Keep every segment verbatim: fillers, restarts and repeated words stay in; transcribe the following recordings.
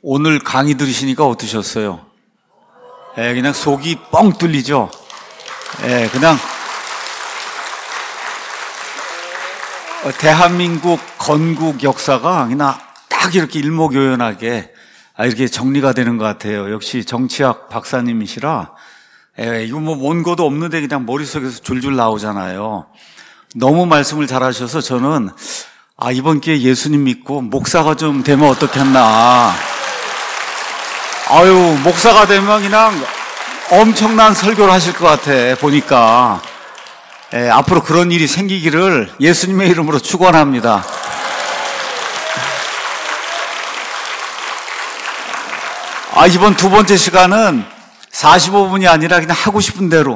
오늘 강의 들으시니까 어떠셨어요? 예, 그냥 속이 뻥 뚫리죠? 예, 그냥, 대한민국 건국 역사가 그냥 딱 이렇게 일목요연하게 이렇게 정리가 되는 것 같아요. 역시 정치학 박사님이시라, 예, 이거 뭐 원고도 없는데 그냥 머릿속에서 줄줄 나오잖아요. 너무 말씀을 잘하셔서 저는, 아, 이번 기회에 예수님 믿고 목사가 좀 되면 어떻겠나. 아유, 목사가 되면 그냥 엄청난 설교를 하실 것 같아, 보니까. 예, 앞으로 그런 일이 생기기를 예수님의 이름으로 축원합니다. 아, 이번 두 번째 시간은 사십오 분이 아니라 그냥 하고 싶은 대로.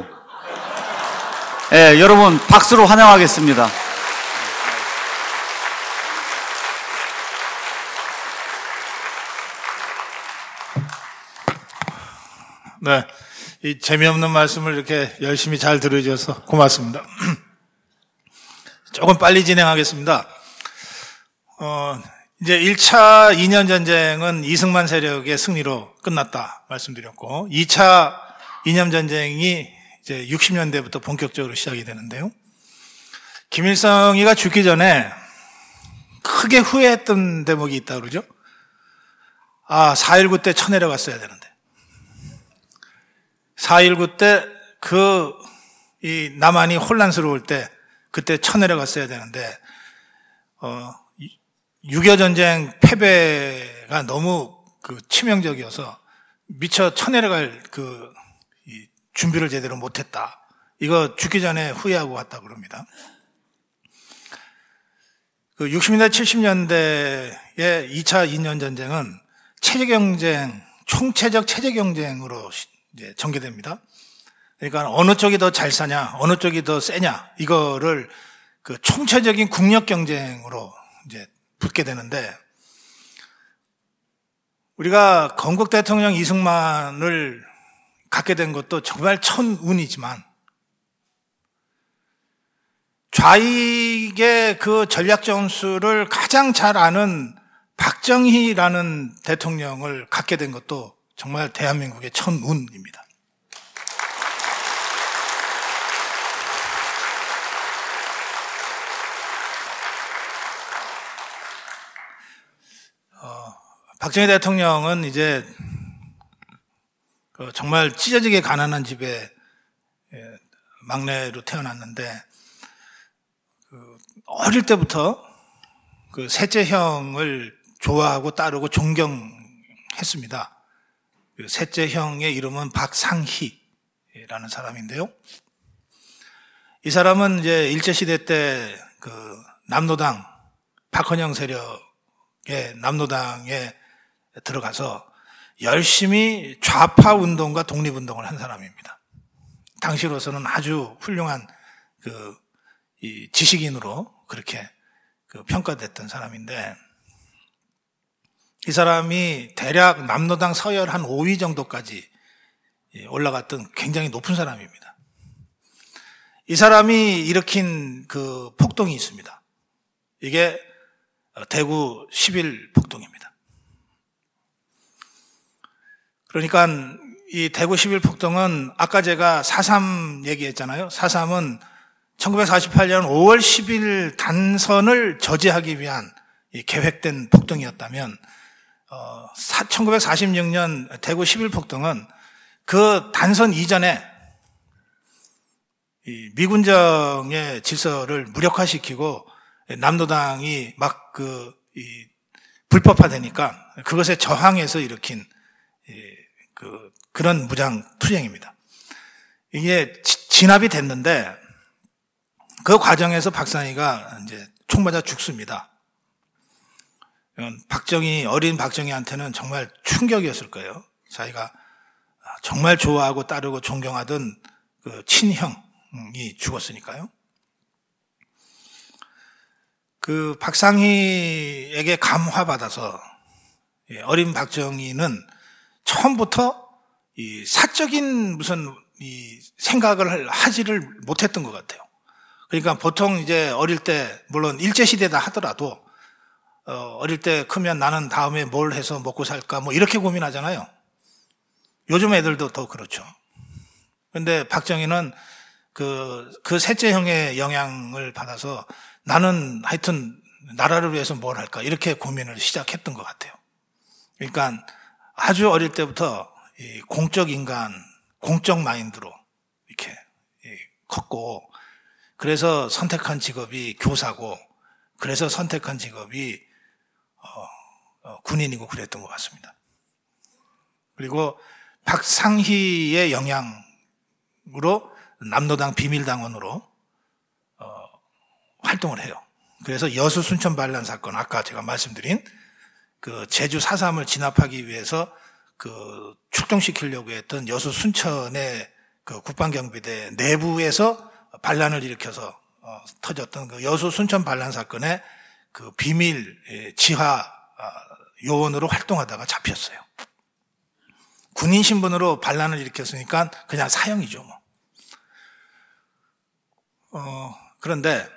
예, 여러분 박수로 환영하겠습니다. 네, 이 재미없는 말씀을 이렇게 열심히 잘 들어주셔서 고맙습니다. 조금 빨리 진행하겠습니다. 어, 이제 일 차 이 년 전쟁은 이승만 세력의 승리로 끝났다 말씀드렸고, 이 차 이 년 전쟁이 이제 육십 년대부터 본격적으로 시작이 되는데요. 김일성이가 죽기 전에 크게 후회했던 대목이 있다 그러죠. 아, 사 일구 때 쳐내려갔어야 되는데. 사 일구 때 그, 이, 남한이 혼란스러울 때, 그때 쳐내려갔어야 되는데, 어, 육이오 전쟁 패배가 너무 그 치명적이어서 미처 쳐내려갈 그, 이 준비를 제대로 못했다. 이거 죽기 전에 후회하고 왔다 그럽니다. 그 육십 년대, 칠십 년대의 이 차 이 년 전쟁은 체제 경쟁, 총체적 체제 경쟁으로 이제 전개됩니다. 그러니까 어느 쪽이 더 잘 사냐, 어느 쪽이 더 세냐, 이거를 그 총체적인 국력 경쟁으로 이제 붙게 되는데, 우리가 건국 대통령 이승만을 갖게 된 것도 정말 천운이지만, 좌익의 그 전략 전술을 가장 잘 아는 박정희라는 대통령을 갖게 된 것도 정말 대한민국의 천운입니다. 어, 박정희 대통령은 이제 그 정말 찢어지게 가난한 집에 막내로 태어났는데, 그 어릴 때부터 그 셋째 형을 좋아하고 따르고 존경했습니다. 그 셋째 형의 이름은 박상희라는 사람인데요. 이 사람은 이제 일제시대 때 그 남노당, 박헌영 세력의 남노당에 들어가서 열심히 좌파 운동과 독립운동을 한 사람입니다. 당시로서는 아주 훌륭한 그 이 지식인으로 그렇게 그 평가됐던 사람인데, 이 사람이 대략 남노당 서열 한 오 위 정도까지 올라갔던 굉장히 높은 사람입니다. 이 사람이 일으킨 그 폭동이 있습니다. 이게 대구 십일 폭동입니다. 그러니까 이 대구 십일 폭동은 아까 제가 사삼 얘기했잖아요. 사삼은 천구백사십팔 년 오월 십일 단선을 저지하기 위한 계획된 폭동이었다면, 어, 천구백사십육 년 대구 십일 폭동은 그 단선 이전에 이 미군정의 질서를 무력화시키고 남노당이 막 그 이 불법화되니까 그것에 저항해서 일으킨 이 그 그런 무장 투쟁입니다. 이게 진압이 됐는데, 그 과정에서 박상희가 이제 총 맞아 죽습니다. 박정희, 어린 박정희한테는 정말 충격이었을 거예요. 자기가 정말 좋아하고 따르고 존경하던 그 친형이 죽었으니까요. 그 박상희에게 감화받아서 어린 박정희는 처음부터 이 사적인 무슨 이 생각을 하지를 못했던 것 같아요. 그러니까 보통 이제 어릴 때, 물론 일제시대다 하더라도 어, 어릴 때 크면 나는 다음에 뭘 해서 먹고 살까 뭐 이렇게 고민하잖아요. 요즘 애들도 더 그렇죠. 근데 박정희는 그, 그 셋째 형의 영향을 받아서 나는 하여튼 나라를 위해서 뭘 할까 이렇게 고민을 시작했던 것 같아요. 그러니까 아주 어릴 때부터 이 공적 인간, 공적 마인드로 이렇게 컸고, 그래서 선택한 직업이 교사고, 그래서 선택한 직업이 어, 어, 군인이고 그랬던 것 같습니다. 그리고 박상희의 영향으로 남로당 비밀당원으로 어, 활동을 해요. 그래서 여수 순천 반란 사건, 아까 제가 말씀드린 그 제주 사 삼을 진압하기 위해서 그 출동시키려고 했던 여수 순천의 그 국방경비대 내부에서 반란을 일으켜서 어, 터졌던 그 여수 순천 반란 사건의 그 비밀 지하 요원으로 활동하다가 잡혔어요. 군인 신분으로 반란을 일으켰으니까 그냥 사형이죠, 뭐. 어, 그런데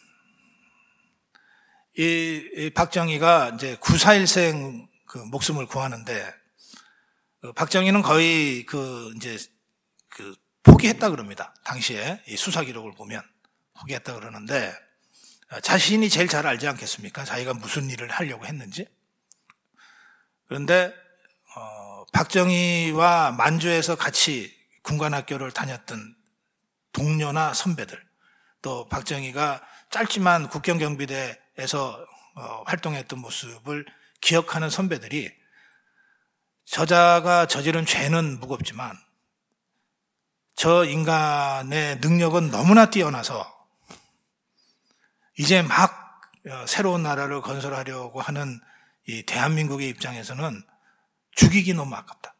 이, 이 박정희가 이제 구사일생 그 목숨을 구하는데, 그 박정희는 거의 그 이제 그 포기했다 그럽니다. 당시에 이 수사 기록을 보면 포기했다 그러는데, 자신이 제일 잘 알지 않겠습니까? 자기가 무슨 일을 하려고 했는지. 그런데 어, 박정희와 만주에서 같이 군관학교를 다녔던 동료나 선배들, 또 박정희가 짧지만 국경경비대에서 어, 활동했던 모습을 기억하는 선배들이 저자가 저지른 죄는 무겁지만 저 인간의 능력은 너무나 뛰어나서 이제 막 새로운 나라를 건설하려고 하는 이 대한민국의 입장에서는 죽이기 너무 아깝다.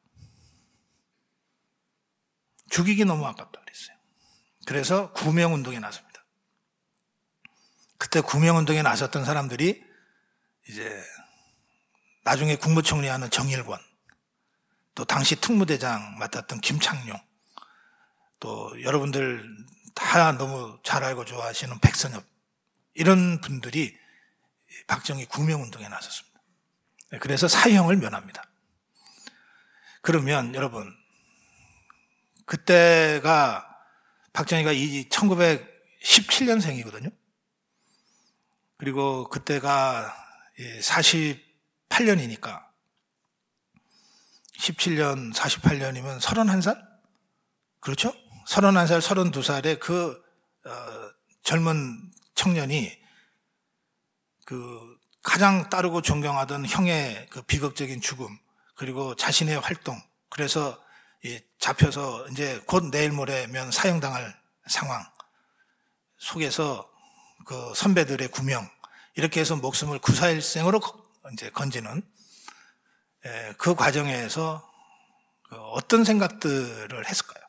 죽이기 너무 아깝다 그랬어요. 그래서 구명운동에 나섭니다. 그때 구명운동에 나섰던 사람들이 이제 나중에 국무총리하는 정일권, 또 당시 특무대장 맡았던 김창룡, 또 여러분들 다 너무 잘 알고 좋아하시는 백선엽, 이런 분들이 박정희 구명운동에 나섰습니다. 그래서 사형을 면합니다. 그러면 여러분, 그때가 박정희가 이 천구백십칠 년생이거든요. 그리고 그때가 사십팔 년이니까 십칠 년, 사십팔 년이면 서른한 살? 그렇죠? 서른한 살, 서른두 살의 그 어, 젊은 청년이 그 가장 따르고 존경하던 형의 그 비극적인 죽음, 그리고 자신의 활동, 그래서 잡혀서 이제 곧 내일 모레면 사형당할 상황 속에서 그 선배들의 구명, 이렇게 해서 목숨을 구사일생으로 이제 건지는 그 과정에서 어떤 생각들을 했을까요?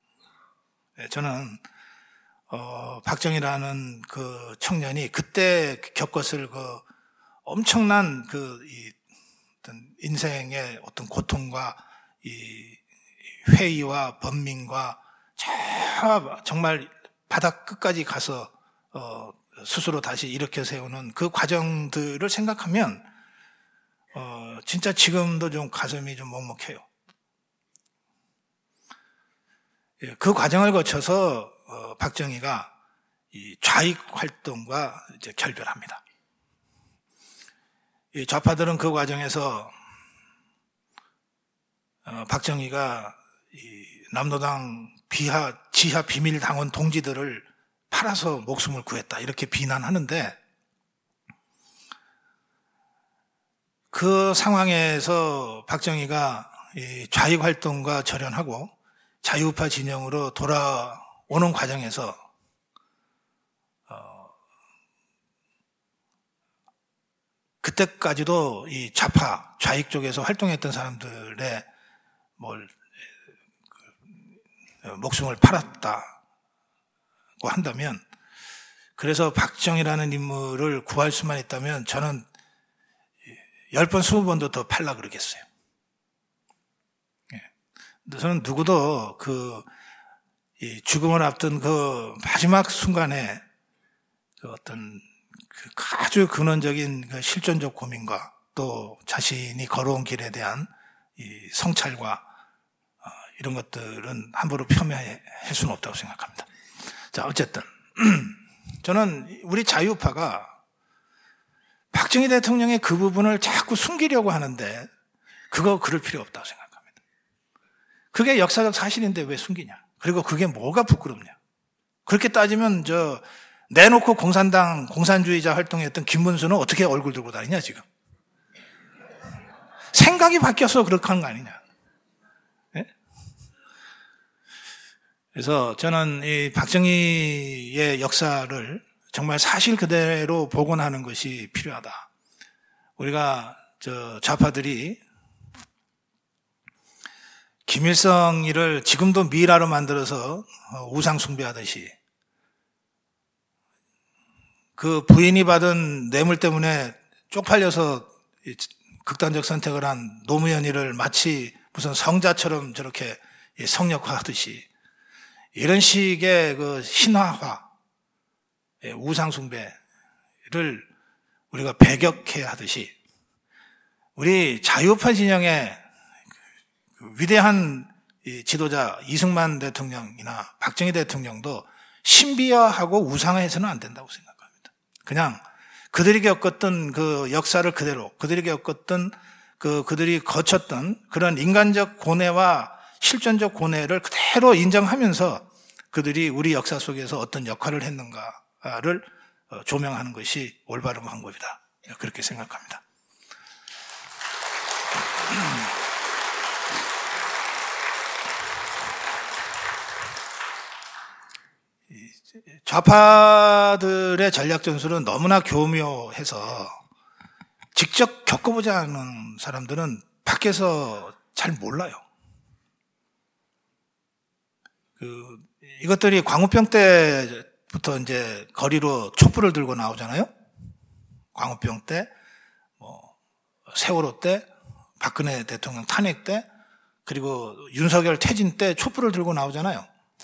저는 어, 박정희라는 그 청년이 그때 겪었을 그 엄청난 그 이 어떤 인생의 어떤 고통과 이 회의와 번민과 저 정말 바닥 끝까지 가서 어, 스스로 다시 일으켜 세우는 그 과정들을 생각하면 어, 진짜 지금도 좀 가슴이 좀 먹먹해요. 예, 그 과정을 거쳐서 어, 박정희가 이 좌익 활동과 이제 결별합니다. 이 좌파들은 그 과정에서 어, 박정희가 이 남로당 비하, 지하 비밀 당원 동지들을 팔아서 목숨을 구했다, 이렇게 비난하는데, 그 상황에서 박정희가 이 좌익 활동과 절연하고 자유우파 진영으로 돌아오는 과정에서 어, 그때까지도 이 좌파, 좌익 쪽에서 활동했던 사람들의 뭘 그, 목숨을 팔았다고 한다면, 그래서 박정희라는 인물을 구할 수만 있다면 저는 열 번, 스무 번도 더 팔라 그러겠어요. 저는 누구도 그 죽음을 앞둔 그 마지막 순간에 그 어떤 그 아주 근원적인 그 실존적 고민과 또 자신이 걸어온 길에 대한 이 성찰과 이런 것들은 함부로 폄훼할 수는 없다고 생각합니다. 자, 어쨌든 저는 우리 자유파가 박정희 대통령의 그 부분을 자꾸 숨기려고 하는데 그거 그럴 필요 없다고 생각합니다. 그게 역사적 사실인데 왜 숨기냐? 그리고 그게 뭐가 부끄럽냐? 그렇게 따지면 저 내놓고 공산당 공산주의자 활동했던 김문수는 어떻게 얼굴 들고 다니냐 지금? 생각이 바뀌어서 그렇게 하는 거 아니냐? 네? 그래서 저는 이 박정희의 역사를 정말 사실 그대로 복원하는 것이 필요하다. 우리가 저 좌파들이 김일성이를 지금도 미라로 만들어서 우상 숭배하듯이 그 부인이 받은 뇌물 때문에 쪽팔려서 극단적 선택을 한 노무현이를 마치 무슨 성자처럼 저렇게 성역화하듯이 이런 식의 그 신화화, 우상숭배를 우리가 배격해야 하듯이 우리 자유파 진영의 위대한 지도자 이승만 대통령이나 박정희 대통령도 신비화하고 우상화해서는 안 된다고 생각합니다. 그냥 그들이 겪었던 그 역사를 그대로, 그들이 겪었던 그 그들이 거쳤던 그런 인간적 고뇌와 실존적 고뇌를 그대로 인정하면서 그들이 우리 역사 속에서 어떤 역할을 했는가를 조명하는 것이 올바른 방법이다. 그렇게 생각합니다. 좌파들의 전략 전술은 너무나 교묘해서 직접 겪어보지 않은 사람들은 밖에서 잘 몰라요. 그 이것들이 광우병 때부터 이제 거리로 촛불을 들고 나오잖아요. 광우병 때, 뭐 세월호 때, 박근혜 대통령 탄핵 때, 그리고 윤석열 퇴진 때 촛불을 들고 나오잖아요.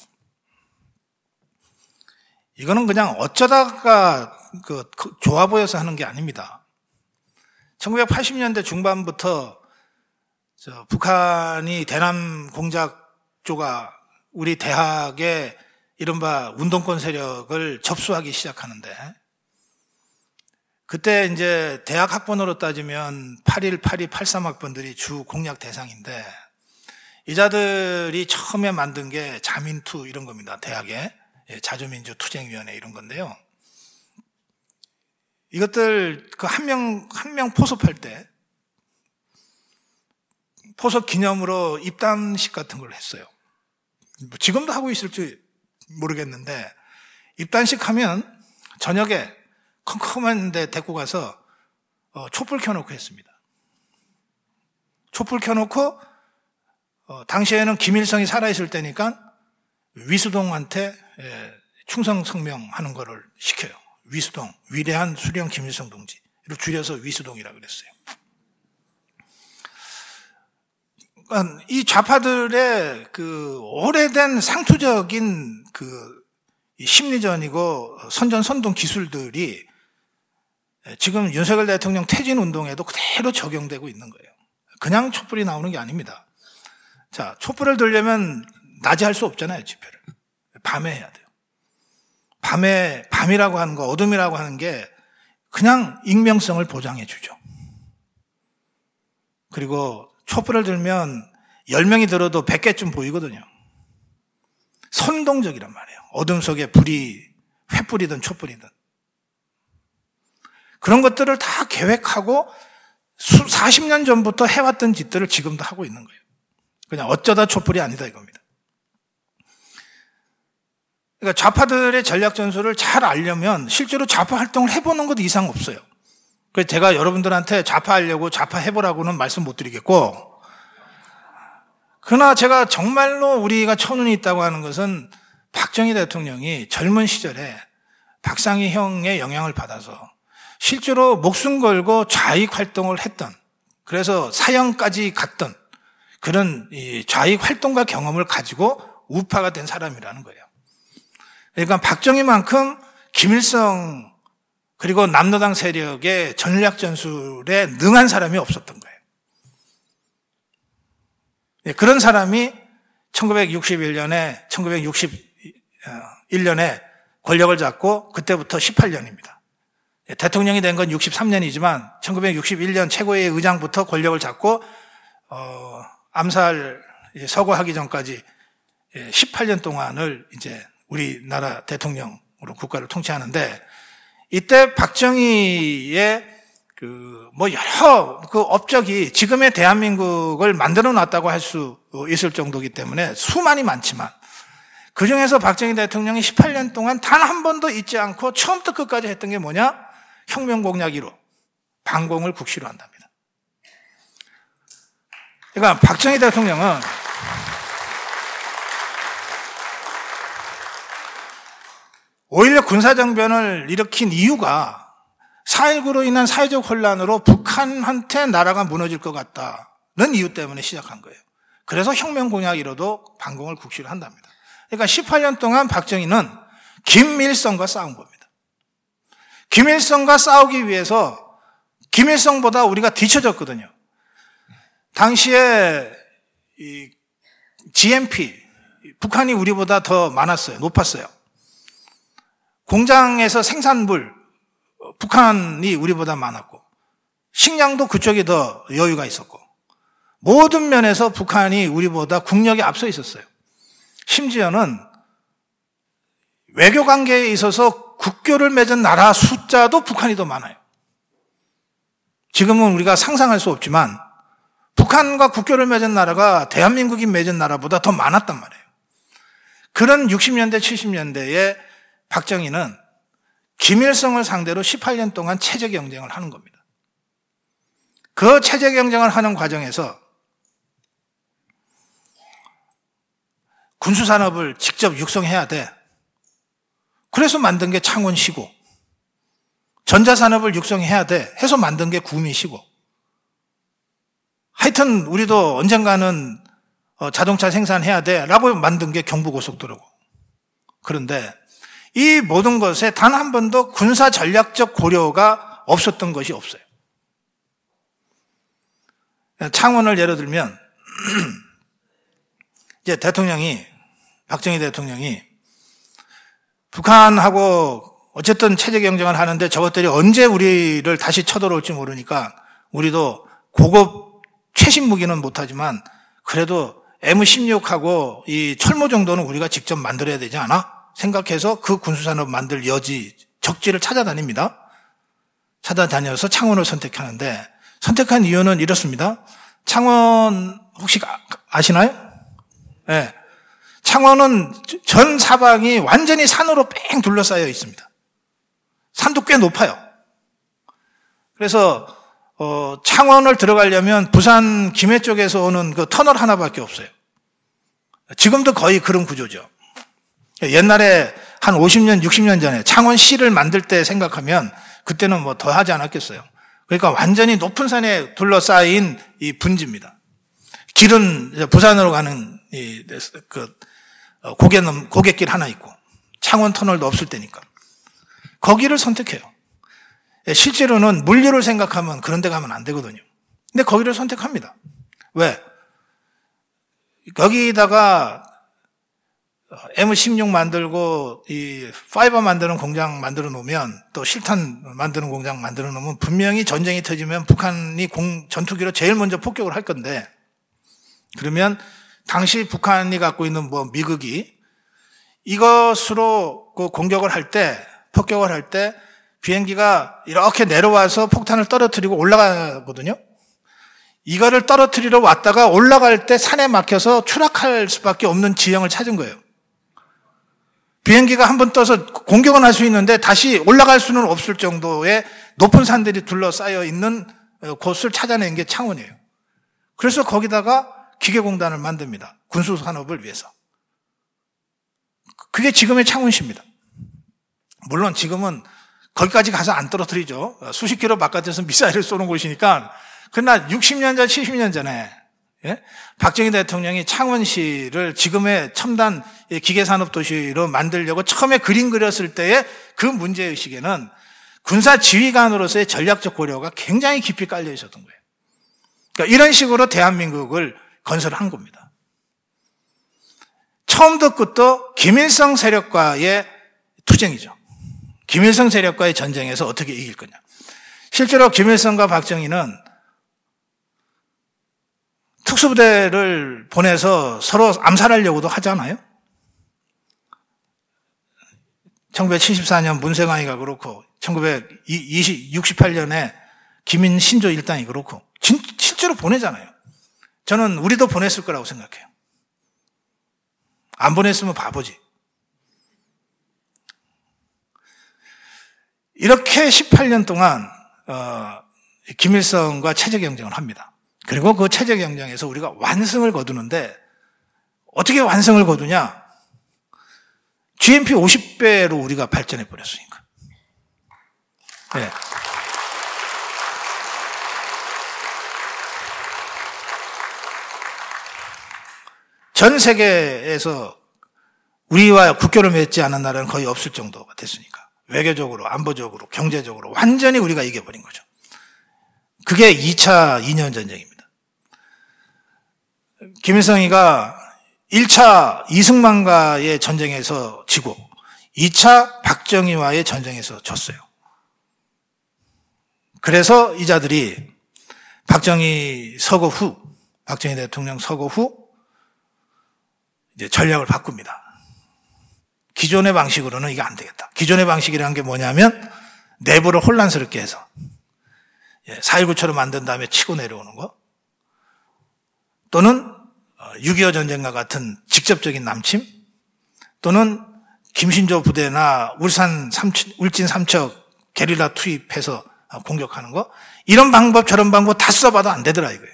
이거는 그냥 어쩌다가 그 좋아 보여서 하는 게 아닙니다. 천구백팔십 년대 중반부터 저 북한이 대남 공작조가 우리 대학의 이른바 운동권 세력을 접수하기 시작하는데 그때 이제 대학 학번으로 따지면 팔십일, 팔십이, 팔십삼 학번들이 주 공략 대상인데 이 자들이 처음에 만든 게 자민투 이런 겁니다. 대학에. 자주민주 투쟁위원회 이런 건데요. 이것들 그 한 명, 한 명 포섭할 때 포섭 기념으로 입단식 같은 걸 했어요. 지금도 하고 있을지 모르겠는데 입단식 하면 저녁에 컴컴한 데 데리고 가서 촛불 켜놓고 했습니다. 촛불 켜놓고 어, 당시에는 김일성이 살아있을 때니까 위수동한테 충성 성명하는 거를 시켜요. 위수동, 위대한 수령 김일성 동지. 이를 줄여서 위수동이라고 그랬어요. 그러니까 이 좌파들의 그 오래된 상투적인 그 심리전이고 선전 선동 기술들이 지금 윤석열 대통령 퇴진 운동에도 그대로 적용되고 있는 거예요. 그냥 촛불이 나오는 게 아닙니다. 자, 촛불을 들려면 낮에 할 수 없잖아요, 집회를. 밤에 해야 돼요. 밤에, 밤이라고 하는 거, 어둠이라고 하는 게 그냥 익명성을 보장해 주죠. 그리고 촛불을 들면 열 명이 들어도 백 개쯤 보이거든요. 선동적이란 말이에요. 어둠 속에 불이, 횃불이든 촛불이든. 그런 것들을 다 계획하고 사십 년 전부터 해왔던 짓들을 지금도 하고 있는 거예요. 그냥 어쩌다 촛불이 아니다 이겁니다. 그러니까 좌파들의 전략 전술을 잘 알려면 실제로 좌파 활동을 해보는 것 이상 없어요. 그래서 제가 여러분들한테 좌파 하려고 좌파 해보라고는 말씀 못 드리겠고, 그러나 제가 정말로 우리가 천운이 있다고 하는 것은 박정희 대통령이 젊은 시절에 박상희 형의 영향을 받아서 실제로 목숨 걸고 좌익 활동을 했던, 그래서 사형까지 갔던 그런 좌익 활동과 경험을 가지고 우파가 된 사람이라는 거예요. 그러니까 박정희만큼 김일성을 그리고 남로당 세력의 전략 전술에 능한 사람이 없었던 거예요. 그런 사람이 천구백육십일 년에, 천구백육십일 년에 권력을 잡고 그때부터 십팔 년입니다. 대통령이 된 건 육십삼 년이지만 천구백육십일 년 최고의 의장부터 권력을 잡고 어, 암살 서거하기 전까지 십팔 년 동안을 이제 우리나라 대통령으로 국가를 통치하는데, 이때 박정희의 그 뭐 여러 그 업적이 지금의 대한민국을 만들어 놨다고 할 수 있을 정도이기 때문에 수많이 많지만, 그 중에서 박정희 대통령이 십팔 년 동안 단 한 번도 잊지 않고 처음부터 끝까지 했던 게 뭐냐? 혁명공약 일 호, 반공을 국시로 한답니다. 그러니까 박정희 대통령은 오히려 군사정변을 일으킨 이유가 사 일구로 인한 사회적 혼란으로 북한한테 나라가 무너질 것 같다는 이유 때문에 시작한 거예요. 그래서 혁명공약 일 호도 반공을 국시로 한답니다. 그러니까 십팔 년 동안 박정희는 김일성과 싸운 겁니다. 김일성과 싸우기 위해서 김일성보다 우리가 뒤처졌거든요. 당시에 이 지엠피, 북한이 우리보다 더 많았어요. 높았어요. 공장에서 생산물, 북한이 우리보다 많았고, 식량도 그쪽이 더 여유가 있었고, 모든 면에서 북한이 우리보다 국력이 앞서 있었어요. 심지어는 외교 관계에 있어서 국교를 맺은 나라 숫자도 북한이 더 많아요. 지금은 우리가 상상할 수 없지만 북한과 국교를 맺은 나라가 대한민국이 맺은 나라보다 더 많았단 말이에요. 그런 육십 년대, 칠십 년대에 박정희는 김일성을 상대로 십팔 년 동안 체제 경쟁을 하는 겁니다. 그 체제 경쟁을 하는 과정에서 군수산업을 직접 육성해야 돼. 그래서 만든 게 창원시고, 전자산업을 육성해야 돼 해서 만든 게 구미시고, 하여튼 우리도 언젠가는 자동차 생산해야 돼 라고 만든 게 경부고속도로고. 그런데 이 모든 것에 단 한 번도 군사 전략적 고려가 없었던 것이 없어요. 창원을 예를 들면 이제 대통령이, 박정희 대통령이 북한하고 어쨌든 체제 경쟁을 하는데 저것들이 언제 우리를 다시 쳐들어올지 모르니까 우리도 고급 최신 무기는 못하지만 그래도 엠 십육하고 이 철모 정도는 우리가 직접 만들어야 되지 않아? 생각해서 그 군수산업 만들 여지, 적지를 찾아다닙니다. 찾아다녀서 창원을 선택하는데, 선택한 이유는 이렇습니다. 창원 혹시 아시나요? 예. 네. 창원은 전 사방이 완전히 산으로 뺑 둘러싸여 있습니다. 산도 꽤 높아요. 그래서 어, 창원을 들어가려면 부산 김해 쪽에서 오는 그 터널 하나밖에 없어요. 지금도 거의 그런 구조죠. 옛날에 한 오십 년, 육십 년 전에 창원시를 만들 때 생각하면 그때는 뭐 더 하지 않았겠어요. 그러니까 완전히 높은 산에 둘러싸인 이 분지입니다. 길은 부산으로 가는 이 그 고개 넘 고갯길 하나 있고 창원 터널도 없을 때니까 거기를 선택해요. 실제로는 물류를 생각하면 그런 데 가면 안 되거든요. 근데 거기를 선택합니다. 왜? 거기다가 엠 십육 만들고 이 파이버 만드는 공장 만들어 놓으면, 또 실탄 만드는 공장 만들어 놓으면 분명히 전쟁이 터지면 북한이 공, 전투기로 제일 먼저 폭격을 할 건데, 그러면 당시 북한이 갖고 있는 뭐 미국이 이것으로 그 공격을 할 때, 폭격을 할 때 비행기가 이렇게 내려와서 폭탄을 떨어뜨리고 올라가거든요. 이거를 떨어뜨리러 왔다가 올라갈 때 산에 막혀서 추락할 수밖에 없는 지형을 찾은 거예요. 비행기가 한번 떠서 공격은 할 수 있는데 다시 올라갈 수는 없을 정도의 높은 산들이 둘러싸여 있는 곳을 찾아낸 게 창원이에요. 그래서 거기다가 기계공단을 만듭니다. 군수산업을 위해서. 그게 지금의 창원시입니다. 물론 지금은 거기까지 가서 안 떨어뜨리죠. 수십 킬로 바깥에서 미사일을 쏘는 곳이니까. 그러나 육십 년 전, 칠십 년 전에 예? 박정희 대통령이 창원시를 지금의 첨단 기계산업 도시로 만들려고 처음에 그림 그렸을 때의 그 문제의식에는 군사 지휘관으로서의 전략적 고려가 굉장히 깊이 깔려 있었던 거예요. 그러니까 이런 식으로 대한민국을 건설한 겁니다. 처음도 끝도 김일성 세력과의 투쟁이죠. 김일성 세력과의 전쟁에서 어떻게 이길 거냐. 실제로 김일성과 박정희는 특수부대를 보내서 서로 암살하려고도 하잖아요. 천구백칠십사 년 문세광이가 그렇고 천구백육십팔 년에 김인신조 일당이 그렇고 진, 실제로 보내잖아요. 저는 우리도 보냈을 거라고 생각해요. 안 보냈으면 바보지. 이렇게 십팔 년 동안 어, 김일성과 체제 경쟁을 합니다. 그리고 그 체제 경쟁에서 우리가 완승을 거두는데 어떻게 완승을 거두냐? 지엠피 오십 배로 우리가 발전해 버렸으니까. 네. 전 세계에서 우리와 국교를 맺지 않은 나라는 거의 없을 정도가 됐으니까. 외교적으로, 안보적으로, 경제적으로 완전히 우리가 이겨버린 거죠. 그게 이 차 이년 전쟁입니다. 김일성이가 일 차 이승만과의 전쟁에서 지고 이 차 박정희와의 전쟁에서 졌어요. 그래서 이자들이 박정희 서거 후, 박정희 대통령 서거 후 이제 전략을 바꿉니다. 기존의 방식으로는 이게 안 되겠다. 기존의 방식이라는 게 뭐냐면 내부를 혼란스럽게 해서 사 일구처럼 만든 다음에 치고 내려오는 거, 또는 육이오 전쟁과 같은 직접적인 남침, 또는 김신조 부대나 울산 삼천, 울진 삼척 게릴라 투입해서 공격하는 거, 이런 방법 저런 방법 다 써봐도 안 되더라 이거예요.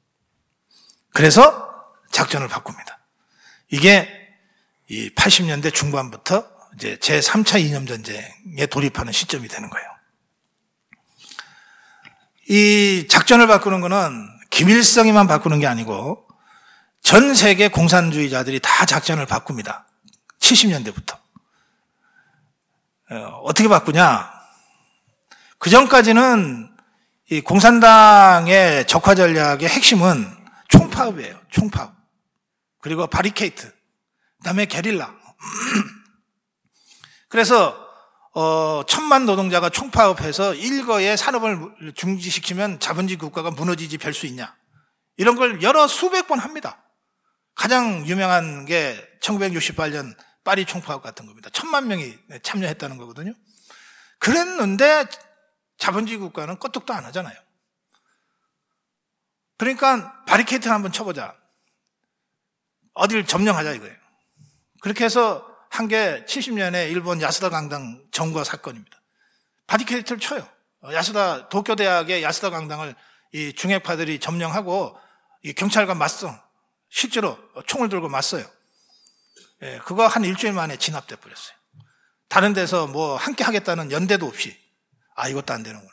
그래서 작전을 바꿉니다. 이게 이 팔십 년대 중반부터 이제 제삼 차 이념전쟁에 돌입하는 시점이 되는 거예요. 이 작전을 바꾸는 거는 김일성이만 바꾸는 게 아니고 전 세계 공산주의자들이 다 작전을 바꿉니다. 칠십 년대부터. 어떻게 바꾸냐? 그 전까지는 이 공산당의 적화 전략의 핵심은 총파업이에요. 총파업. 그리고 바리케이트. 그다음에 게릴라. 그래서 어, 천만 노동자가 총파업해서 일거에 산업을 중지시키면 자본주의 국가가 무너지지 별 수 있냐. 이런 걸 여러 수백 번 합니다. 가장 유명한 게 천구백육십팔 년 파리 총파업 같은 겁니다. 천만 명이 참여했다는 거거든요. 그랬는데 자본주의 국가는 껐떡도 안 하잖아요. 그러니까 바리케이트를 한번 쳐보자. 어디를 점령하자 이거예요. 그렇게 해서 한 게 칠십 년에 일본 야스다 강당 점거 사건입니다. 바리케이트를 쳐요. 야스다 도쿄대학의 야스다 강당을 이 중핵파들이 점령하고 이 경찰과 맞서 실제로 총을 들고 맞서요. 예, 그거 한 일주일 만에 진압돼 버렸어요. 다른 데서 뭐 함께 하겠다는 연대도 없이 아 이것도 안 되는구나.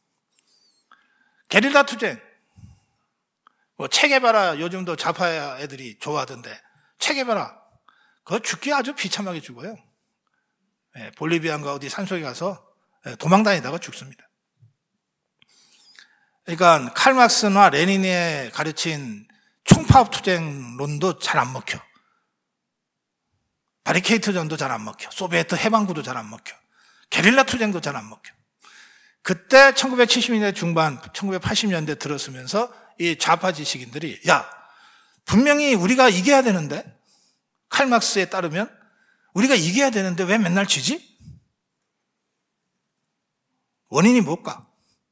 게릴라 투쟁. 뭐 체게바라 요즘도 좌파 애들이 좋아하던데 체게바라 그거 죽기 아주 비참하게 죽어요. 예, 볼리비아인가 어디 산속에 가서 도망다니다가 죽습니다. 그러니까 칼막스나 레닌이 가르친 총파업 투쟁론도 잘 안 먹혀. 바리케이트전도 잘 안 먹혀. 소비에트 해방구도 잘 안 먹혀. 게릴라 투쟁도 잘 안 먹혀. 그때 천구백칠십 년대 중반, 천구백팔십 년대 들었으면서 이 좌파 지식인들이 야, 분명히 우리가 이겨야 되는데 칼막스에 따르면 우리가 이겨야 되는데 왜 맨날 지지? 원인이 뭘까?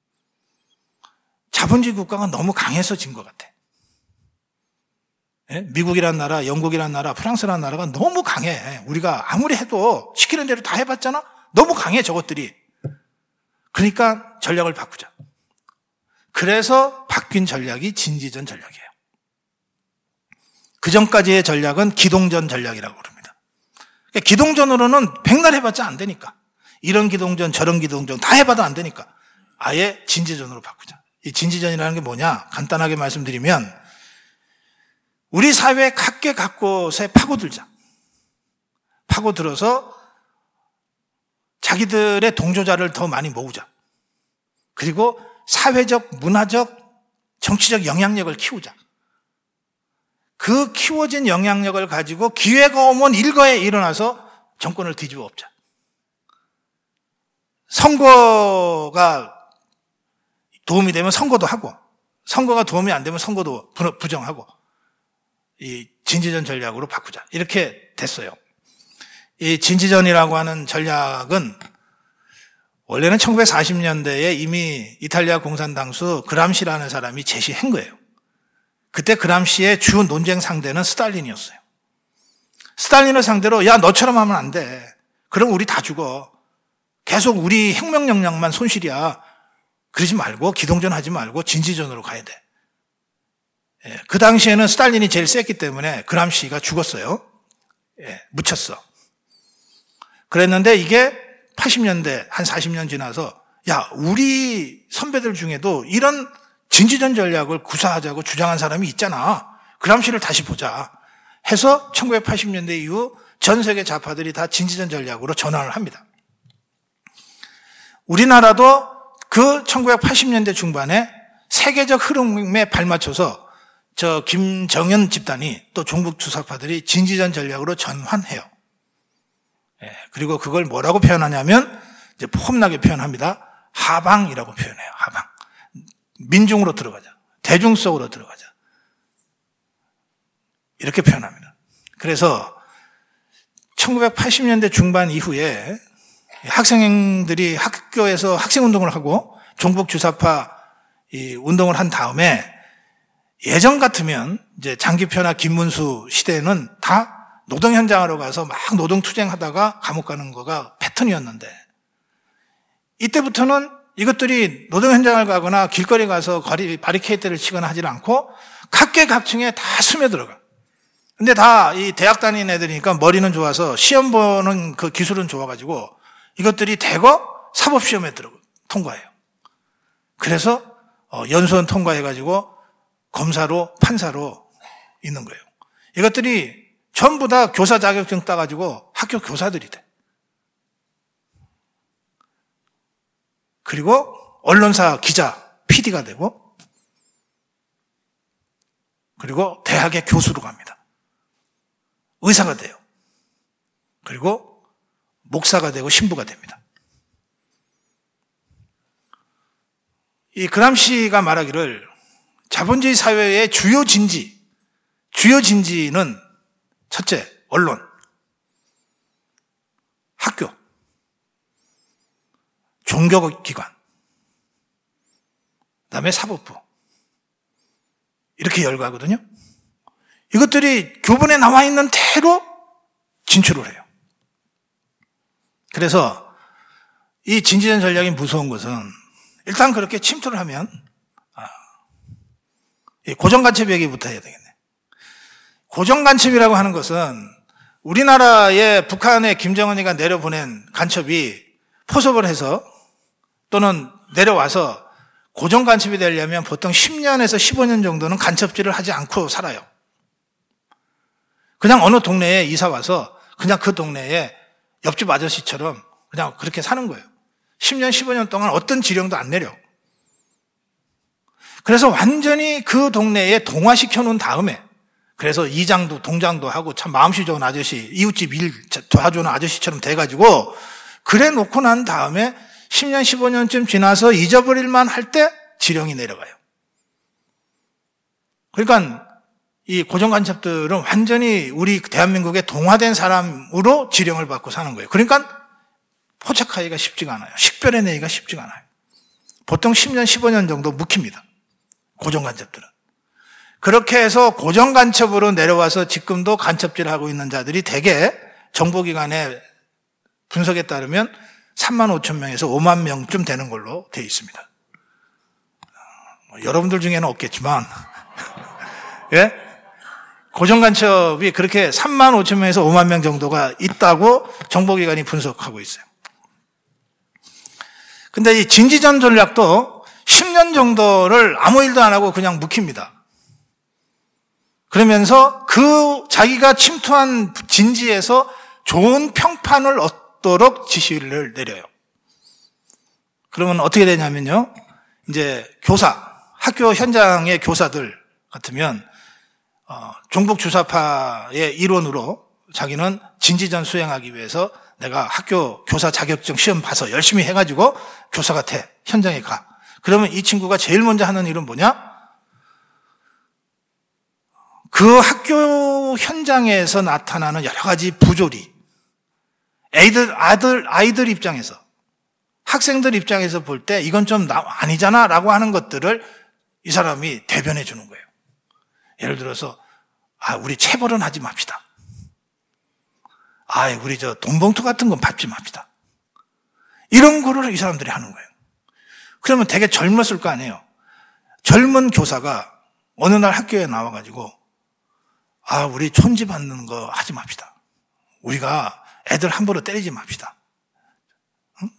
자본주의 국가가 너무 강해서 진 것 같아. 예? 미국이란 나라, 영국이란 나라, 프랑스란 나라가 너무 강해. 우리가 아무리 해도 시키는 대로 다 해봤잖아? 너무 강해 저것들이. 그러니까 전략을 바꾸자. 그래서 바뀐 전략이 진지전 전략이에요. 그 전까지의 전략은 기동전 전략이라고 그럽니다. 그러니까 기동전으로는 백날 해봤자 안 되니까. 이런 기동전 저런 기동전 다 해봐도 안 되니까 아예 진지전으로 바꾸자. 이 진지전이라는 게 뭐냐? 간단하게 말씀드리면 우리 사회 각계 각곳에 파고들자. 파고들어서 자기들의 동조자를 더 많이 모으자. 그리고 사회적, 문화적, 정치적 영향력을 키우자. 그 키워진 영향력을 가지고 기회가 오면 일거에 일어나서 정권을 뒤집어 엎자. 선거가 도움이 되면 선거도 하고, 선거가 도움이 안 되면 선거도 부정하고, 이 진지전 전략으로 바꾸자. 이렇게 됐어요. 이 진지전이라고 하는 전략은 원래는 천구백사십 년대에 이미 이탈리아 공산당수 그람시라는 사람이 제시한 거예요. 그때 그람시의 주 논쟁 상대는 스탈린이었어요. 스탈린을 상대로 야 너처럼 하면 안 돼. 그럼 우리 다 죽어. 계속 우리 혁명 역량만 손실이야. 그러지 말고 기동전 하지 말고 진지전으로 가야 돼. 예, 그 당시에는 스탈린이 제일 셌기 때문에 그람시가 죽었어요. 예, 묻혔어. 그랬는데 이게 팔십 년대 한 사십 년 지나서 야 우리 선배들 중에도 이런 진지전 전략을 구사하자고 주장한 사람이 있잖아. 그람시를 다시 보자 해서 천구백팔십 년대 이후 전 세계 좌파들이 다 진지전 전략으로 전환을 합니다. 우리나라도 그 천구백팔십 년대 중반에 세계적 흐름에 발맞춰서 저 김정연 집단이 또 종북 주사파들이 진지전 전략으로 전환해요. 예, 그리고 그걸 뭐라고 표현하냐면 이제 폼나게 표현합니다. 하방이라고 표현해요. 하방. 민중으로 들어가자. 대중 속으로 들어가자. 이렇게 표현합니다. 그래서 천구백팔십 년대 중반 이후에 학생들이 학교에서 학생운동을 하고 종북 주사파 이 운동을 한 다음에 예전 같으면 이제 장기표나 김문수 시대에는 다 노동 현장으로 가서 막 노동 투쟁하다가 감옥 가는 거가 패턴이었는데 이때부터는 이것들이 노동 현장을 가거나 길거리 가서 바리케이트를 치거나 하지 않고 각계각층에 다 스며들어가. 근데 다 이 대학 다니는 애들이니까 머리는 좋아서 시험 보는 그 기술은 좋아가지고 이것들이 대거 사법시험에 들어 통과해요. 그래서 연수원 통과해가지고 검사로 판사로 있는 거예요. 이것들이 전부 다 교사 자격증 따가지고 학교 교사들이 돼. 그리고 언론사 기자, 피디가 되고 그리고 대학의 교수로 갑니다. 의사가 돼요. 그리고 목사가 되고 신부가 됩니다. 이 그람시가 말하기를 자본주의 사회의 주요 진지, 주요 진지는 첫째, 언론, 학교, 종교기관, 그다음에 사법부 이렇게 열거하거든요. 이것들이 교본에 나와 있는 대로 진출을 해요. 그래서 이 진지전 전략이 무서운 것은 일단 그렇게 침투를 하면 고정간첩 얘기부터 해야 되겠네. 고정간첩이라고 하는 것은 우리나라에 북한에 김정은이가 내려보낸 간첩이 포섭을 해서 또는 내려와서 고정간첩이 되려면 보통 십 년에서 십오 년 정도는 간첩질을 하지 않고 살아요. 그냥 어느 동네에 이사 와서 그냥 그 동네에 옆집 아저씨처럼 그냥 그렇게 사는 거예요. 십 년, 십오 년 동안 어떤 지령도 안 내려. 그래서 완전히 그 동네에 동화시켜 놓은 다음에 그래서 이장도 동장도 하고 참 마음씨 좋은 아저씨, 이웃집 일 도와주는 아저씨처럼 돼가지고 그래 놓고 난 다음에 십 년, 십오 년쯤 지나서 잊어버릴만 할 때 지령이 내려가요. 그러니까 이 고정간첩들은 완전히 우리 대한민국의 동화된 사람으로 지령을 받고 사는 거예요. 그러니까 포착하기가 쉽지가 않아요. 식별해내기가 쉽지가 않아요. 보통 십 년, 십오 년 정도 묵힙니다. 고정간첩들은. 그렇게 해서 고정간첩으로 내려와서 지금도 간첩질을 하고 있는 자들이 대개 정보기관의 분석에 따르면 삼만 오천 명에서 오만 명쯤 되는 걸로 되어 있습니다. 여러분들 중에는 없겠지만 예? 고정간첩이 그렇게 삼만 오천 명에서 오만 명 정도가 있다고 정보기관이 분석하고 있어요. 근데 이 진지전 전략도 십 년 정도를 아무 일도 안 하고 그냥 묵힙니다. 그러면서 그 자기가 침투한 진지에서 좋은 평판을 없도록 지시를 내려요. 그러면 어떻게 되냐면요. 이제 교사, 학교 현장의 교사들 같으면 어, 종북주사파의 일원으로 자기는 진지전 수행하기 위해서 내가 학교 교사 자격증 시험 봐서 열심히 해가지고 교사가 돼. 현장에 가. 그러면 이 친구가 제일 먼저 하는 일은 뭐냐? 그 학교 현장에서 나타나는 여러 가지 부조리, 애들, 아들, 아이들 입장에서, 학생들 입장에서 볼 때 이건 좀 아니잖아 라고 하는 것들을 이 사람이 대변해 주는 거예요. 예를 들어서, 아, 우리 체벌은 하지 맙시다. 아, 우리 저 돈봉투 같은 건 밟지 맙시다. 이런 거를 이 사람들이 하는 거예요. 그러면 되게 젊었을 거 아니에요. 젊은 교사가 어느 날 학교에 나와가지고, 아, 우리 촌지 받는 거 하지 맙시다. 우리가 애들 함부로 때리지 맙시다. 응?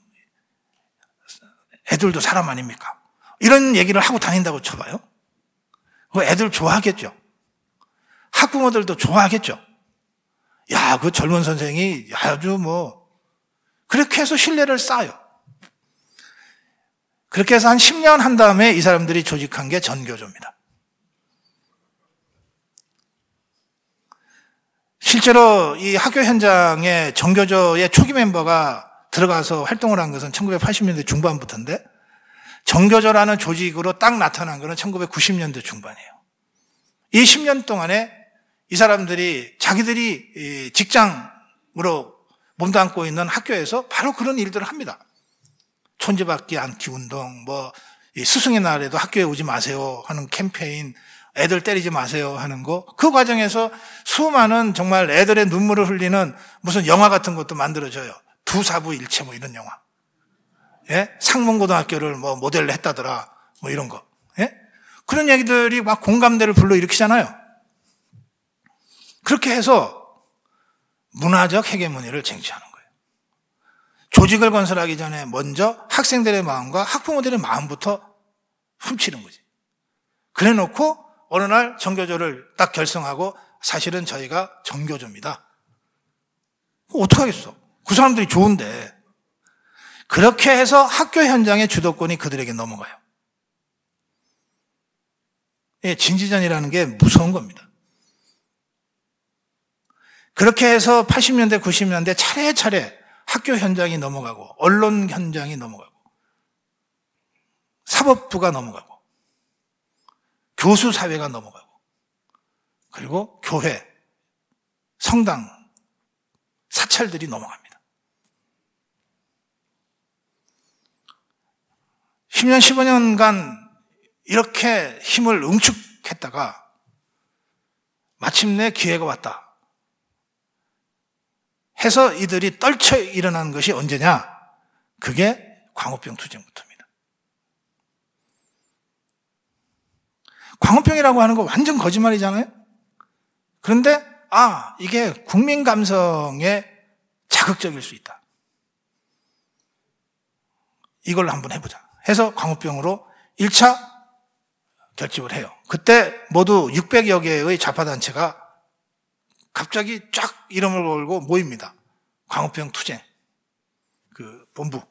애들도 사람 아닙니까? 이런 얘기를 하고 다닌다고 쳐봐요. 그 애들 좋아하겠죠. 학부모들도 좋아하겠죠. 야, 그 젊은 선생이 아주 뭐 그렇게 해서 신뢰를 쌓아요. 그렇게 해서 한 십 년 한 다음에 이 사람들이 조직한 게 전교조입니다. 실제로 이 학교 현장에 전교조의 초기 멤버가 들어가서 활동을 한 것은 천구백팔십 년대 중반부터인데 전교조라는 조직으로 딱 나타난 것은 천구백구십 년대 중반이에요. 이 십 년 동안에 이 사람들이 자기들이 직장으로 몸담고 있는 학교에서 바로 그런 일들을 합니다. 촌지받기 않기 운동, 뭐 스승의 날에도 학교에 오지 마세요 하는 캠페인, 애들 때리지 마세요 하는 거, 그 과정에서 수많은 정말 애들의 눈물을 흘리는 무슨 영화 같은 것도 만들어져요. 두사부 일체 뭐 이런 영화. 예? 상문고등학교를 뭐 모델로 했다더라. 뭐 이런 거. 예? 그런 얘기들이 막 공감대를 불러일으키잖아요. 그렇게 해서 문화적 헤게모니를 쟁취하는 거예요. 조직을 건설하기 전에 먼저 학생들의 마음과 학부모들의 마음부터 훔치는 거지. 그래 놓고 어느 날 전교조를 딱 결성하고 사실은 저희가 전교조입니다. 어떡하겠어? 그 사람들이 좋은데. 그렇게 해서 학교 현장의 주도권이 그들에게 넘어가요. 예, 진지전이라는 게 무서운 겁니다. 그렇게 해서 팔십 년대, 구십 년대 차례차례 학교 현장이 넘어가고 언론 현장이 넘어가고 사법부가 넘어가고 교수 사회가 넘어가고 그리고 교회, 성당, 사찰들이 넘어갑니다. 십 년, 십오 년간 이렇게 힘을 응축했다가 마침내 기회가 왔다 해서 이들이 떨쳐 일어난 것이 언제냐? 그게 광우병 투쟁부터입니다. 광우병이라고 하는 거 완전 거짓말이잖아요? 그런데 아, 이게 국민 감성에 자극적일 수 있다. 이걸 한번 해보자 해서 광우병으로 일 차 결집을 해요. 그때 모두 육백여 개의 좌파단체가 갑자기 쫙 이름을 걸고 모입니다. 광우병 투쟁 그 본부.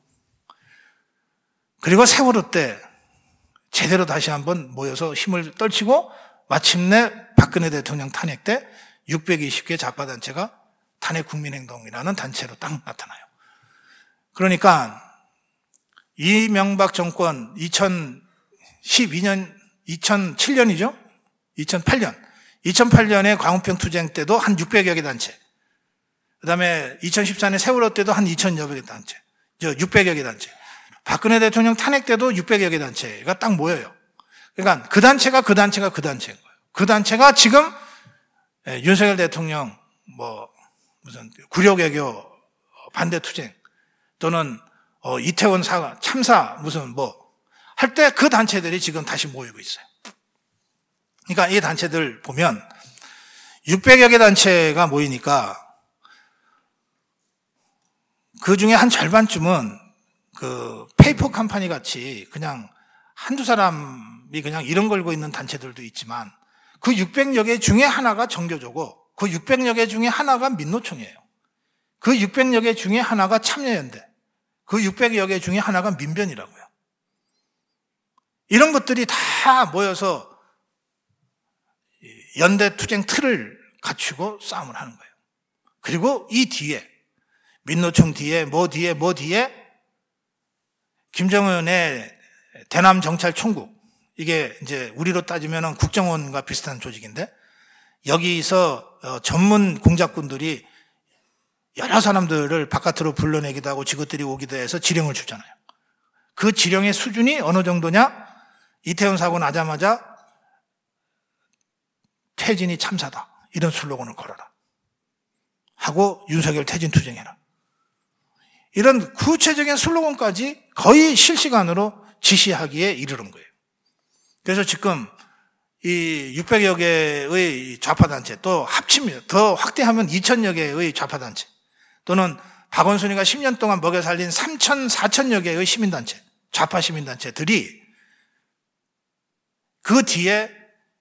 그리고 세월호 때 제대로 다시 한번 모여서 힘을 떨치고 마침내 박근혜 대통령 탄핵 때 육백이십 개 좌파단체가 탄핵국민행동이라는 단체로 딱 나타나요. 그러니까 이명박 정권 이천십이 년, 이천칠 년이죠? 이천팔 년. 이천팔 년에 광우병 투쟁 때도 한 육백여 개 단체. 그 다음에 이천십사 년 세월호 때도 한 이천여 개 단체. 육백여 개 단체. 박근혜 대통령 탄핵 때도 육백여 개 단체가 딱 모여요. 그러니까 그 단체가 그 단체가 그 단체인 거예요. 그 단체가 지금 윤석열 대통령 뭐 무슨 구려개교 반대 투쟁 또는 어 이태원 사과 참사 무슨 뭐 할 때 그 단체들이 지금 다시 모이고 있어요. 그러니까 이 단체들 보면 육백여 개 단체가 모이니까 그 중에 한 절반쯤은 그 페이퍼 컴퍼니 같이 그냥 한두 사람이 그냥 이름 걸고 있는 단체들도 있지만 그 육백여 개 중에 하나가 정교조고 그 육백여 개 중에 하나가 민노총이에요. 그 그 육백여 개 중에 하나가 참여연대, 그 육백여 개 중에 하나가 민변이라고요. 이런 것들이 다 모여서 연대 투쟁 틀을 갖추고 싸움을 하는 거예요. 그리고 이 뒤에 민노총 뒤에 뭐 뒤에 뭐 뒤에 김정은의 대남 정찰 총국, 이게 이제 우리로 따지면 국정원과 비슷한 조직인데, 여기서 전문 공작꾼들이 여러 사람들을 바깥으로 불러내기도 하고 지것들이 오기도 해서 지령을 주잖아요. 그 지령의 수준이 어느 정도냐? 이태원 사고 나자마자 퇴진이 참사다, 이런 슬로건을 걸어라 하고 윤석열 퇴진 투쟁해라, 이런 구체적인 슬로건까지 거의 실시간으로 지시하기에 이르는 거예요. 그래서 지금 이 육백여 개의 좌파단체, 또 합치면 더 확대하면 이천여 개의 좌파단체, 또는 박원순이가 십 년 동안 먹여 살린 삼천, 사천여 개의 시민단체, 좌파 시민단체들이 그 뒤에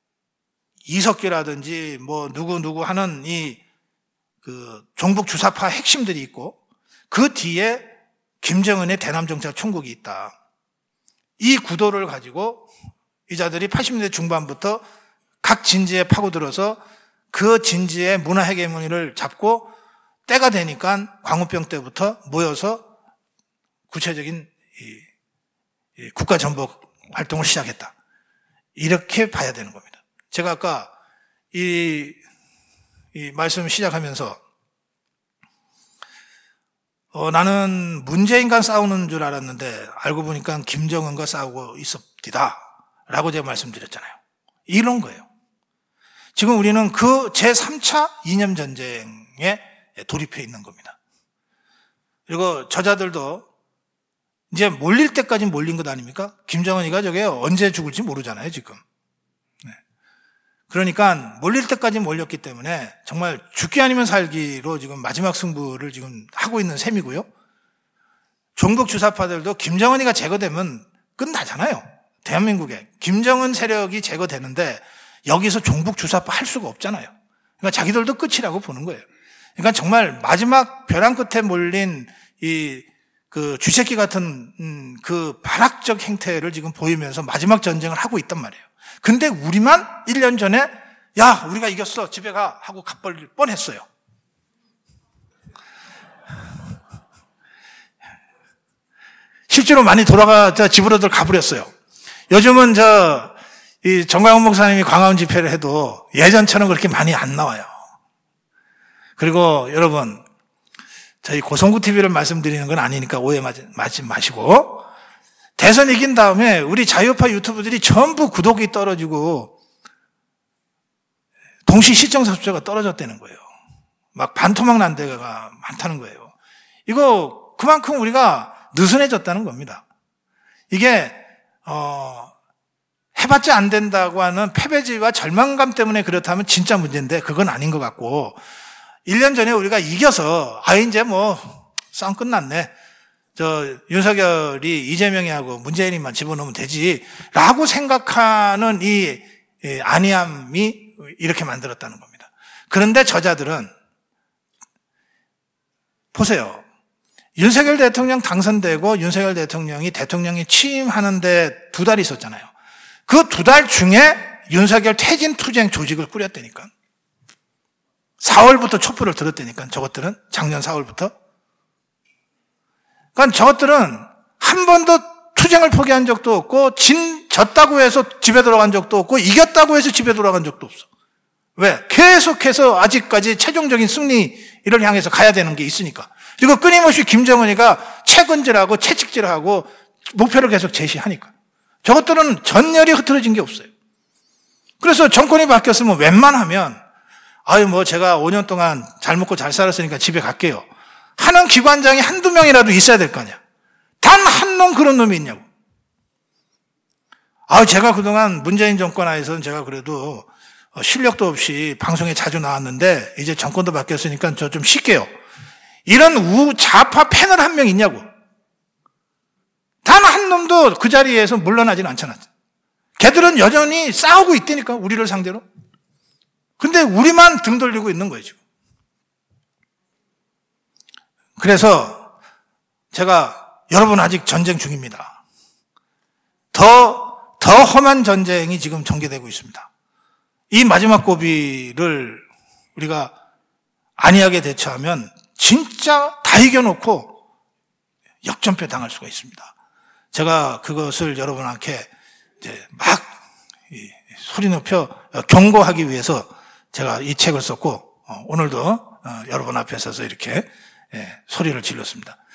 이석기라든지 뭐 누구누구 하는 이 그 종북 주사파 핵심들이 있고, 그 뒤에 김정은의 대남정찰 총국이 있다. 이 구도를 가지고 이 자들이 팔십 년대 중반부터 각 진지에 파고들어서 그 진지의 문화 헤게모니를 잡고, 때가 되니까 광우병 때부터 모여서 구체적인 이, 이 국가 전복 활동을 시작했다, 이렇게 봐야 되는 겁니다. 제가 아까 이, 이 말씀을 시작하면서 어, 나는 문재인과 싸우는 줄 알았는데 알고 보니까 김정은과 싸우고 있었디다 라고 제가 말씀드렸잖아요. 이런 거예요. 지금 우리는 그 제삼 차 이념 전쟁에 돌입해 있는 겁니다. 그리고 저자들도 이제 몰릴 때까지 몰린 것 아닙니까? 김정은이가 저게 언제 죽을지 모르잖아요, 지금. 네. 그러니까 몰릴 때까지 몰렸기 때문에 정말 죽기 아니면 살기로 지금 마지막 승부를 지금 하고 있는 셈이고요. 종북 주사파들도 김정은이가 제거되면 끝나잖아요. 대한민국에 김정은 세력이 제거되는데 여기서 종북 주사파 할 수가 없잖아요. 그러니까 자기들도 끝이라고 보는 거예요. 그러니까 정말 마지막 벼랑 끝에 몰린 이 그 쥐새끼 같은 음, 그 발악적 행태를 지금 보이면서 마지막 전쟁을 하고 있단 말이에요. 근데 우리만 일 년 전에 야, 우리가 이겼어, 집에 가 하고 가버릴 뻔했어요. 실제로 많이 돌아가 집으로들 가버렸어요. 요즘은 저 이 정광훈 목사님이 광화문 집회를 해도 예전처럼 그렇게 많이 안 나와요. 그리고 여러분, 저희 고성구 티비를 말씀드리는 건 아니니까 오해하지 마시고, 대선 이긴 다음에 우리 자유파 유튜브들이 전부 구독이 떨어지고 동시 시청자 숫자가 떨어졌다는 거예요. 막 반토막 난 데가 많다는 거예요. 이거 그만큼 우리가 느슨해졌다는 겁니다. 이게 어 해봤자 안 된다고 하는 패배지와 절망감 때문에 그렇다면 진짜 문제인데 그건 아닌 것 같고, 일 년 전에 우리가 이겨서 아 이제 뭐 싸움 끝났네, 저 윤석열이 이재명이하고 문재인이만 집어넣으면 되지라고 생각하는 이 안이함이 이렇게 만들었다는 겁니다. 그런데 저자들은 보세요. 윤석열 대통령 당선되고 윤석열 대통령이 대통령이 취임하는데 두 달 있었잖아요. 그 두 달 중에 윤석열 퇴진 투쟁 조직을 꾸렸다니까. 사월부터 촛불을 들었다니까, 저것들은. 작년 사월부터. 그러니까 저것들은 한 번도 투쟁을 포기한 적도 없고, 진, 졌다고 해서 집에 돌아간 적도 없고, 이겼다고 해서 집에 돌아간 적도 없어. 왜? 계속해서 아직까지 최종적인 승리를 향해서 가야 되는 게 있으니까. 그리고 끊임없이 김정은이가 채근질하고 채찍질하고 목표를 계속 제시하니까. 저것들은 전열이 흐트러진 게 없어요. 그래서 정권이 바뀌었으면 웬만하면 아유 뭐 제가 오 년 동안 잘 먹고 잘 살았으니까 집에 갈게요 하는 기관장이 한두 명이라도 있어야 될 거 아니야. 단 한 놈 그런 놈이 있냐고. 아유 제가 그동안 문재인 정권 하에서는 제가 그래도 실력도 없이 방송에 자주 나왔는데 이제 정권도 바뀌었으니까 저 좀 쉴게요. 이런 우좌파 패널 한 명 있냐고. 단 한 놈도 그 자리에서 물러나지는 않잖아. 걔들은 여전히 싸우고 있다니까, 우리를 상대로. 근데 우리만 등 돌리고 있는 거예요, 지금. 그래서 제가 여러분 아직 전쟁 중입니다. 더, 더 험한 전쟁이 지금 전개되고 있습니다. 이 마지막 고비를 우리가 안이하게 대처하면 진짜 다 이겨놓고 역전패 당할 수가 있습니다. 제가 그것을 여러분한테 이제 막 소리 높여 경고하기 위해서 제가 이 책을 썼고 오늘도 여러분 앞에 서서 이렇게 소리를 질렀습니다.